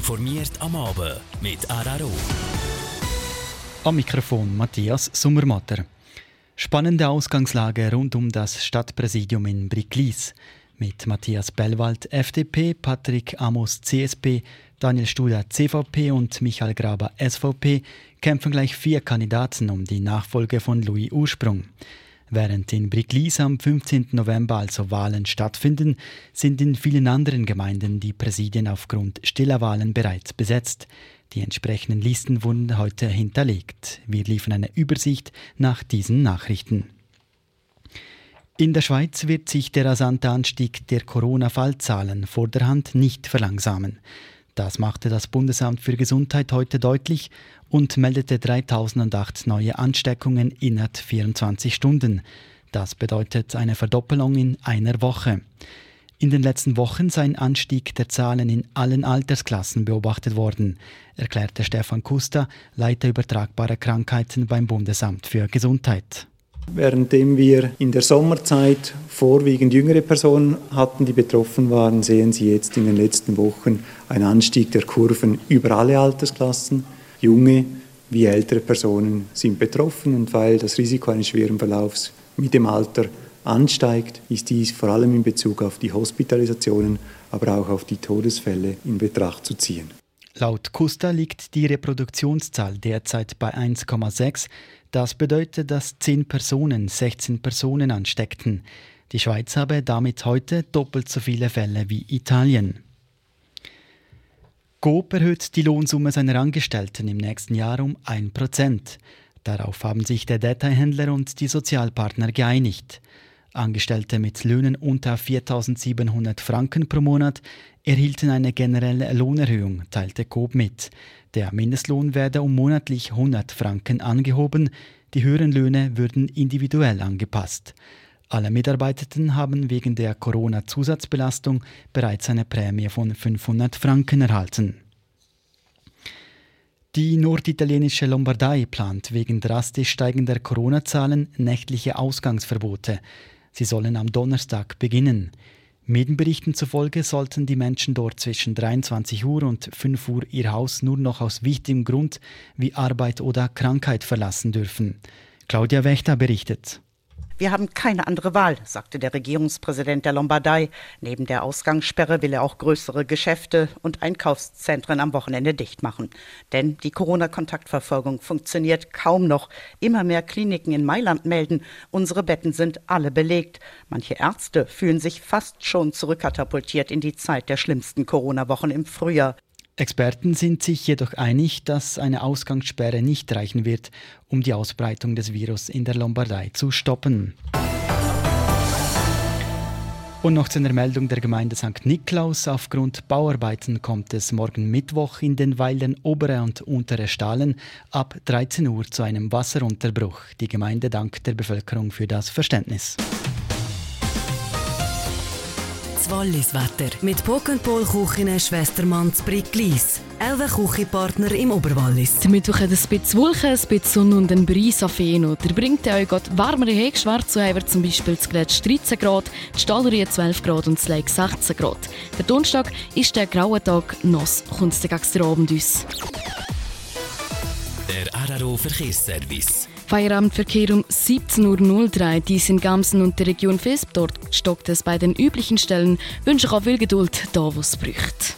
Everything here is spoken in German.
informiert am Abend mit RRO. Am Mikrofon Matthias Sommermatter. Spannende Ausgangslage rund um das Stadtpräsidium in Bricklis. Mit Matthias Bellwald, FDP, Patrick Amos, CSP, Daniel Studer, CVP und Michael Graber, SVP, kämpfen gleich 4 Kandidaten um die Nachfolge von Louis Ursprung. Während in Bricklis am 15. November also Wahlen stattfinden, sind in vielen anderen Gemeinden die Präsidien aufgrund stiller Wahlen bereits besetzt. Die entsprechenden Listen wurden heute hinterlegt. Wir liefern eine Übersicht nach diesen Nachrichten. In der Schweiz wird sich der rasante Anstieg der Corona-Fallzahlen vorderhand nicht verlangsamen. Das machte das Bundesamt für Gesundheit heute deutlich und meldete 3008 neue Ansteckungen innerhalb 24 Stunden. Das bedeutet eine Verdoppelung in einer Woche. In den letzten Wochen sei ein Anstieg der Zahlen in allen Altersklassen beobachtet worden, erklärte Stefan Kuster, Leiter übertragbarer Krankheiten beim Bundesamt für Gesundheit. Währenddem wir in der Sommerzeit vorwiegend jüngere Personen hatten, die betroffen waren, sehen Sie jetzt in den letzten Wochen einen Anstieg der Kurven über alle Altersklassen. Junge wie ältere Personen sind betroffen und weil das Risiko eines schweren Verlaufs mit dem Alter ansteigt, ist dies vor allem in Bezug auf die Hospitalisationen, aber auch auf die Todesfälle in Betracht zu ziehen. Laut Kuster liegt die Reproduktionszahl derzeit bei 1,6. Das bedeutet, dass 10 Personen 16 Personen ansteckten. Die Schweiz habe damit heute doppelt so viele Fälle wie Italien. Coop erhöht die Lohnsumme seiner Angestellten im nächsten Jahr um 1%. Darauf haben sich der Detailhändler und die Sozialpartner geeinigt. Angestellte mit Löhnen unter 4.700 Franken pro Monat erhielten eine generelle Lohnerhöhung, teilte Coop mit. Der Mindestlohn werde um monatlich 100 Franken angehoben, die höheren Löhne würden individuell angepasst. Alle Mitarbeitenden haben wegen der Corona-Zusatzbelastung bereits eine Prämie von 500 Franken erhalten. Die norditalienische Lombardei plant wegen drastisch steigender Corona-Zahlen nächtliche Ausgangsverbote. Sie sollen am Donnerstag beginnen. Medienberichten zufolge sollten die Menschen dort zwischen 23 Uhr und 5 Uhr ihr Haus nur noch aus wichtigem Grund wie Arbeit oder Krankheit verlassen dürfen. Claudia Wächter berichtet. Wir haben keine andere Wahl, sagte der Regierungspräsident der Lombardei. Neben der Ausgangssperre will er auch größere Geschäfte und Einkaufszentren am Wochenende dicht machen. Denn die Corona-Kontaktverfolgung funktioniert kaum noch. Immer mehr Kliniken in Mailand melden, unsere Betten sind alle belegt. Manche Ärzte fühlen sich fast schon zurückkatapultiert in die Zeit der schlimmsten Corona-Wochen im Frühjahr. Experten sind sich jedoch einig, dass eine Ausgangssperre nicht reichen wird, um die Ausbreitung des Virus in der Lombardei zu stoppen. Und noch zu einer Meldung der Gemeinde St. Niklaus. Aufgrund Bauarbeiten kommt es morgen Mittwoch in den Weilern Obere und Untere Stahlen ab 13 Uhr zu einem Wasserunterbruch. Die Gemeinde dankt der Bevölkerung für das Verständnis. Wallis Wetter mit Pokenpol Küchen Schwestermann zu Bricklis. 11 Küchenpartner im Oberwallis. Der Mittwoch hat ein bisschen Wolken, ein bisschen Sonne und ein Brise auf Feno. Der bringt euch wärmere Hege, Schwarzweiber zum Beispiel zu Gletsch 13 Grad, die Stallrie 12 Grad und das Lake 16 Grad. Der Donnerstag ist der graue Tag, nass kommt es gegen den Abend uns. Der RRO Verkehrsservice. Feierabendverkehr um 17.03 Uhr, dies in Gamsen und der Region Visp. Dort stockt es bei den üblichen Stellen. Wünsche ich auch viel Geduld, da wo es braucht.